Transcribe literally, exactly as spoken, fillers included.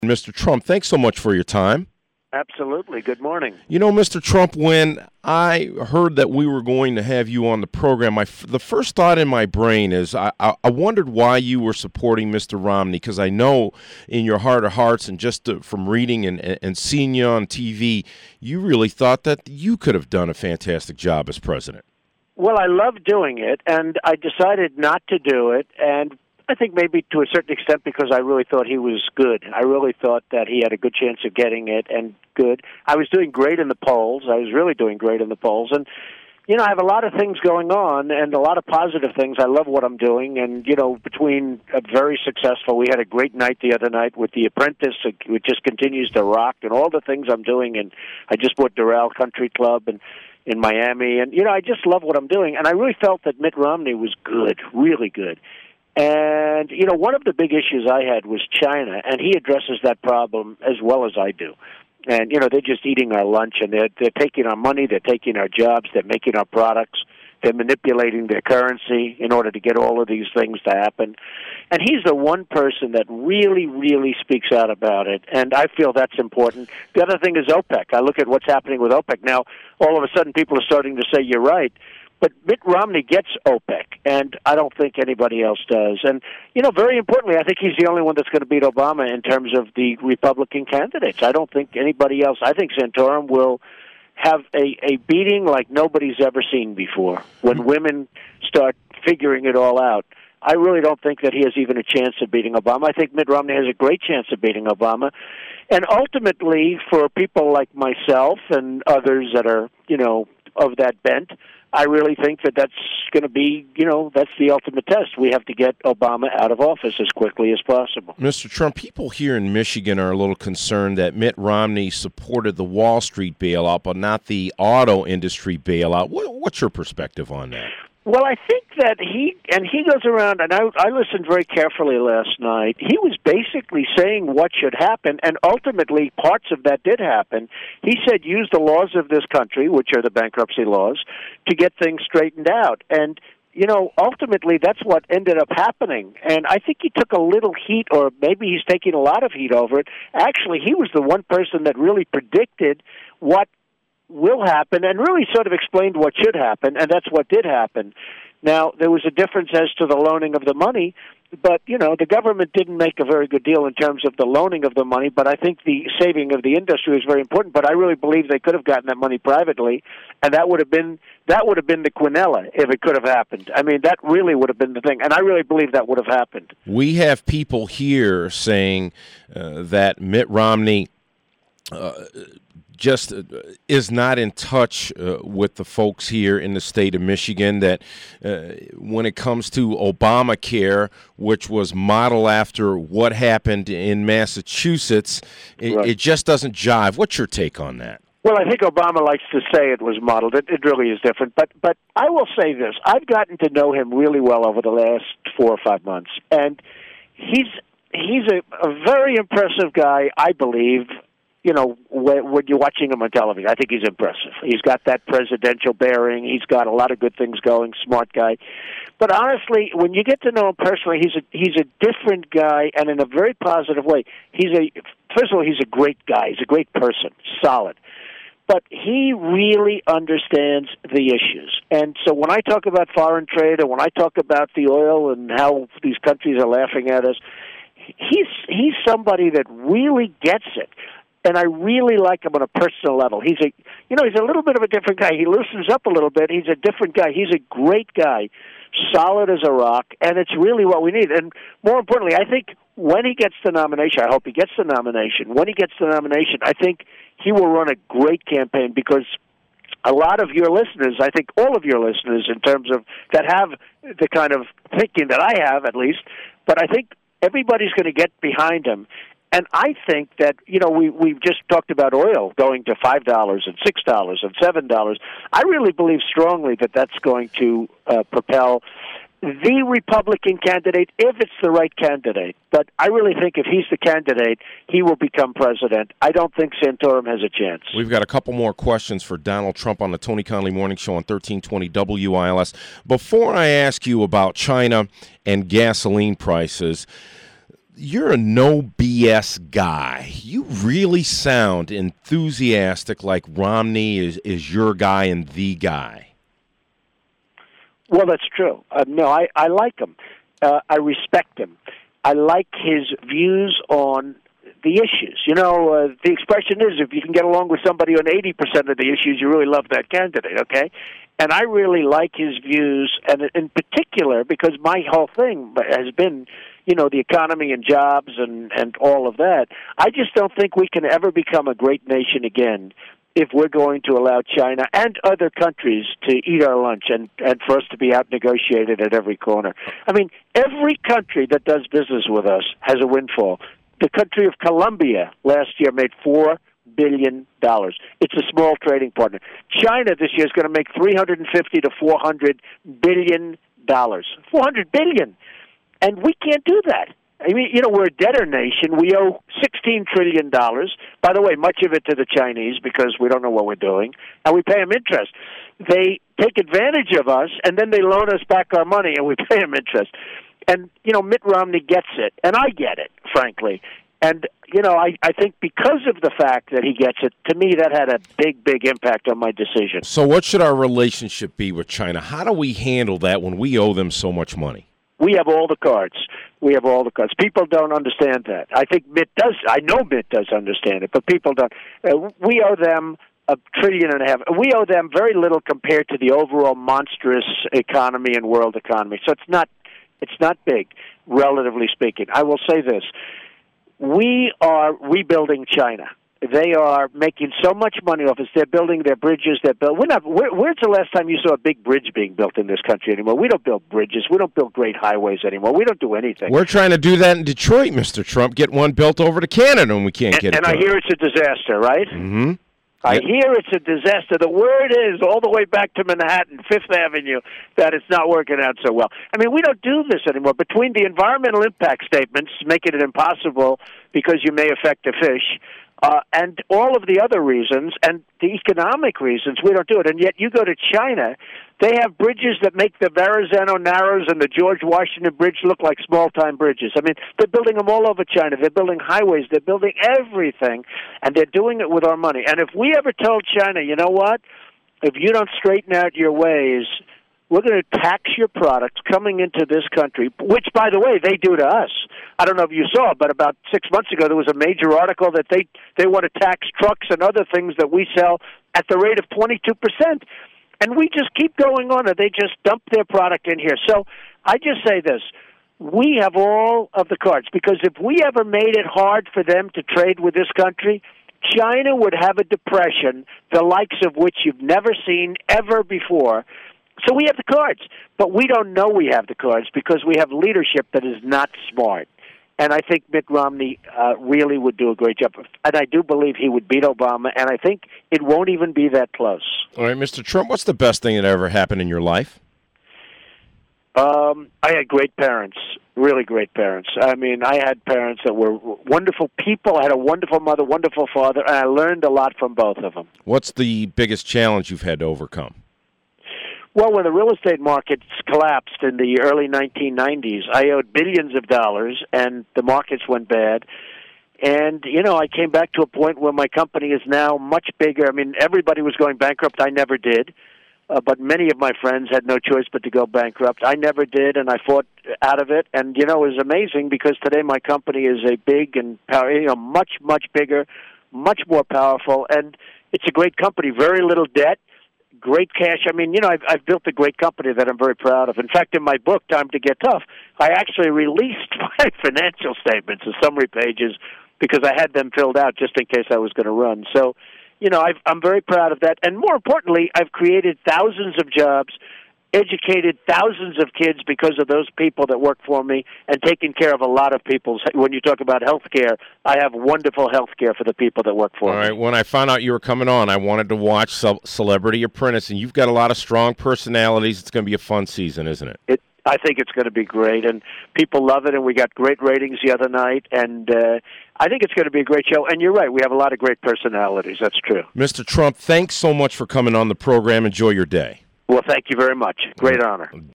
Mister Trump, thanks so much for your time. Absolutely. Good morning. You know, Mister Trump, when I heard that we were going to have you on the program, my, the first thought in my brain is I, I, I wondered why you were supporting Mister Romney, because I know in your heart of hearts and just uh, from reading and, and seeing you on T V, you really thought that you could have done a fantastic job as president. Well, I love doing it, and I decided not to do it, and I think maybe to a certain extent because I really thought he was good. I really thought that he had a good chance of getting it, and good. I was doing great in the polls. I was really doing great in the polls, and you know, I have a lot of things going on and a lot of positive things. I love what I'm doing, and you know, between a very successful, we had a great night the other night with The Apprentice, which just continues to rock, and all the things I'm doing, and I just bought Doral Country Club and in Miami, and you know, I just love what I'm doing, and I really felt that Mitt Romney was good, really good. And, you know, one of the big issues I had was China, and he addresses that problem as well as I do. And, you know, they're just eating our lunch, and they're, they're taking our money, they're taking our jobs, they're making our products, they're manipulating their currency in order to get all of these things to happen. And he's the one person that really, really speaks out about it, and I feel that's important. The other thing is OPEC. I look at what's happening with OPEC. Now, all of a sudden, people are starting to say, you're right. But Mitt Romney gets OPEC, and I don't think anybody else does. And, you know, very importantly, I think he's the only one that's going to beat Obama in terms of the Republican candidates. I don't think anybody else. I think Santorum will have a, a beating like nobody's ever seen before when women start figuring it all out. I really don't think that he has even a chance of beating Obama. I think Mitt Romney has a great chance of beating Obama. And ultimately, for people like myself and others that are, you know, of that bent, I really think that that's going to be, you know, that's the ultimate test. We have to get Obama out of office as quickly as possible. Mister Trump, people here in Michigan are a little concerned that Mitt Romney supported the Wall Street bailout, but not the auto industry bailout. What's your perspective on that? Well, I think that he, and he goes around, and I, I listened very carefully last night, he was basically saying what should happen, and ultimately parts of that did happen. He said use the laws of this country, which are the bankruptcy laws, to get things straightened out. And, you know, ultimately that's what ended up happening. And I think he took a little heat, or maybe he's taking a lot of heat over it. Actually, he was the one person that really predicted what will happen and really sort of explained what should happen, and that's what did happen. Now, there was a difference as to the loaning of the money, but, you know, the government didn't make a very good deal in terms of the loaning of the money, but I think the saving of the industry is very important, but I really believe they could have gotten that money privately, and that would have been that would have been the quinella if it could have happened. I mean, that really would have been the thing, and I really believe that would have happened. We have people here saying uh, that Mitt Romney uh, just is not in touch uh, with the folks here in the state of Michigan, that uh, when it comes to Obamacare, which was modeled after what happened in Massachusetts, it, right. it just doesn't jive. What's your take on that? Well, I think Obama likes to say it was modeled. It, it really is different. But but I will say this. I've gotten to know him really well over the last four or five months, and he's he's a, a very impressive guy, I believe, you know, when, when you're watching him on television. I think he's impressive. He's got that presidential bearing. He's got a lot of good things going, smart guy. But honestly, when you get to know him personally, he's a he's a different guy, and in a very positive way. He's a first of all, he's a great guy. He's a great person, solid. But he really understands the issues. And so when I talk about foreign trade, and when I talk about the oil and how these countries are laughing at us, he's he's somebody that really gets it. And I really like him on a personal level. He's a, you know, he's a little bit of a different guy. He loosens up a little bit. He's a different guy. He's a great guy, solid as a rock, and it's really what we need. And more importantly, I think when he gets the nomination, I hope he gets the nomination. When he gets the nomination, I think he will run a great campaign, because a lot of your listeners, I think all of your listeners in terms of that have the kind of thinking that I have at least, but I think everybody's going to get behind him. And I think that, you know, we, we've just talked about oil going to five dollars and six dollars and seven dollars. I really believe strongly that that's going to uh, propel the Republican candidate, if it's the right candidate. But I really think if he's the candidate, he will become president. I don't think Santorum has a chance. We've got a couple more questions for Donald Trump on the Tony Conley Morning Show on thirteen twenty W I L S. Before I ask you about China and gasoline prices, you're a no B S guy. You really sound enthusiastic, like Romney is, is your guy and the guy. Well, that's true. Uh, no, I, I like him. Uh, I respect him. I like his views on the issues. You know, uh, the expression is, if you can get along with somebody on eighty percent of the issues, you really love that candidate, okay? And I really like his views, and in particular, because my whole thing has been, you know, the economy and jobs and, and all of that. I just don't think we can ever become a great nation again if we're going to allow China and other countries to eat our lunch and, and for us to be out-negotiated at every corner. I mean, every country that does business with us has a windfall. The country of Colombia last year made four billion dollars. It's a small trading partner. China this year is going to make three hundred fifty to four hundred billion dollars. four hundred billion dollars. And we can't do that. I mean, you know, we're a debtor nation. We owe sixteen trillion dollars. By the way, much of it to the Chinese because we don't know what we're doing, and we pay them interest. They take advantage of us, and then they loan us back our money, and we pay them interest. And, you know, Mitt Romney gets it, and I get it, frankly. And, you know, I, I think because of the fact that he gets it, to me, that had a big, big impact on my decision. So what should our relationship be with China? How do we handle that when we owe them so much money? We have all the cards. We have all the cards. People don't understand that. I think Mitt does. I know Mitt does understand it, but people don't. Uh, we owe them a trillion and a half. We owe them very little compared to the overall monstrous economy and world economy. So it's not, it's not big, relatively speaking. I will say this. We are rebuilding China. They are making so much money off us. They're building their bridges. They're build. We're not. Where, where's the last time you saw a big bridge being built in this country anymore? We don't build bridges. We don't build great highways anymore. We don't do anything. We're trying to do that in Detroit, Mister Trump. Get one built over to Canada, and we can't and, get and it. And I hear it's a disaster, right? Mm-hmm. I yep. hear it's a disaster. The word is all the way back to Manhattan, Fifth Avenue, that it's not working out so well. I mean, we don't do this anymore. Between the environmental impact statements, making it impossible because you may affect the fish, uh, and all of the other reasons, and the economic reasons, we don't do it. And yet you go to China, they have bridges that make the Verrazano Narrows and the George Washington Bridge look like small-time bridges. I mean, they're building them all over China. They're building highways. They're building everything, and they're doing it with our money. And if we ever told China, you know what, if you don't straighten out your ways, we're going to tax your products coming into this country, which, by the way, they do to us. I don't know if you saw, but about six months ago there was a major article that they, they want to tax trucks and other things that we sell at the rate of twenty-two percent. And we just keep going on, and they just dump their product in here. So I just say this. We have all of the cards, because if we ever made it hard for them to trade with this country, China would have a depression, the likes of which you've never seen ever before. So we have the cards, but we don't know we have the cards because we have leadership that is not smart. And I think Mitt Romney uh, really would do a great job. And I do believe he would beat Obama, and I think it won't even be that close. All right, Mister Trump, what's the best thing that ever happened in your life? Um, I had great parents, really great parents. I mean, I had parents that were wonderful people. I had a wonderful mother, wonderful father, and I learned a lot from both of them. What's the biggest challenge you've had to overcome? Well, when the real estate markets collapsed in the early nineteen nineties, I owed billions of dollars, and the markets went bad. And, you know, I came back to a point where my company is now much bigger. I mean, everybody was going bankrupt. I never did. Uh, but many of my friends had no choice but to go bankrupt. I never did, and I fought out of it. And, you know, it was amazing because today my company is a big and, power, you know, much, much bigger, much more powerful. And it's a great company, very little debt. Great cash. I mean, you know, I've, I've built a great company that I'm very proud of. In fact, in my book, Time to Get Tough, I actually released my financial statements, the summary pages, because I had them filled out just in case I was going to run. So, you know, I've, I'm very proud of that. And more importantly, I've created thousands of jobs, educated thousands of kids because of those people that work for me, and taken care of a lot of people's. When you talk about health care, I have wonderful health care for the people that work for All me. All right, when I found out you were coming on, I wanted to watch Ce- Celebrity Apprentice, and you've got a lot of strong personalities. It's going to be a fun season, isn't it? It I think it's going to be great, and people love it, and we got great ratings the other night, and uh, I think it's going to be a great show. And you're right, we have a lot of great personalities. That's true. Mister Trump, thanks so much for coming on the program. Enjoy your day. Well, thank you very much. Great honor.